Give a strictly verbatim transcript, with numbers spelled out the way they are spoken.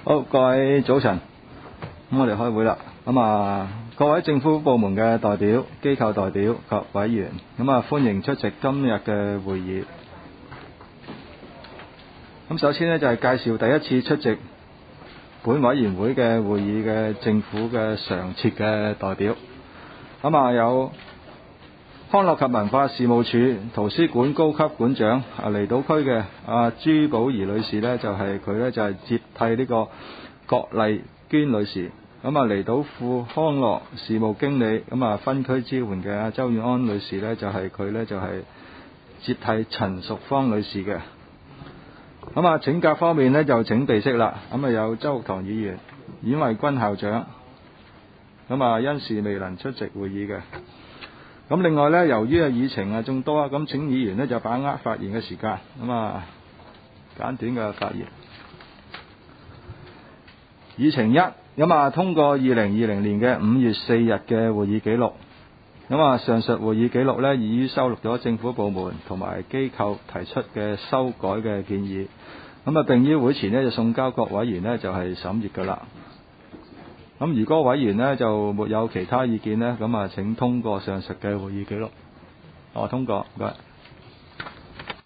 好，各位早晨，咁我哋開會啦。咁啊，各位政府部門嘅代表、機構代表及委員，咁啊歡迎出席今日嘅會議。咁首先呢，就係介紹第一次出席本委員會嘅會議嘅政府嘅常設嘅代表。咁啊有康樂及文化事務署圖書館高級館長啊，離島區嘅阿朱寶儀女士呢，就係佢呢，就係接替呢個郭麗娟女士。咁啊離島副康樂事務經理，咁啊分區支援嘅阿周遠安女士呢，就係佢呢，就係接替陳淑芳女士嘅。咁啊請假方面呢，就請備悉啦。咁啊有周玉堂議員、阮慧君校長，咁啊因事未能出席會議嘅。咁另外呢，由於啊議程啊眾多啊，咁請議員呢就把握發言嘅時間，咁啊簡短嘅發言。議程一，咁啊通過二零二零年嘅五月四日嘅會議記錄。咁啊上述會議記錄呢，已於收錄咗政府部門同埋機構提出嘅修改嘅建議。咁啊並於會前呢，就送交各委員呢，就係審閱㗎啦。咁如果委員呢就沒有其他意見呢，咁啊請通過上述嘅會議記錄。我通過，唔該。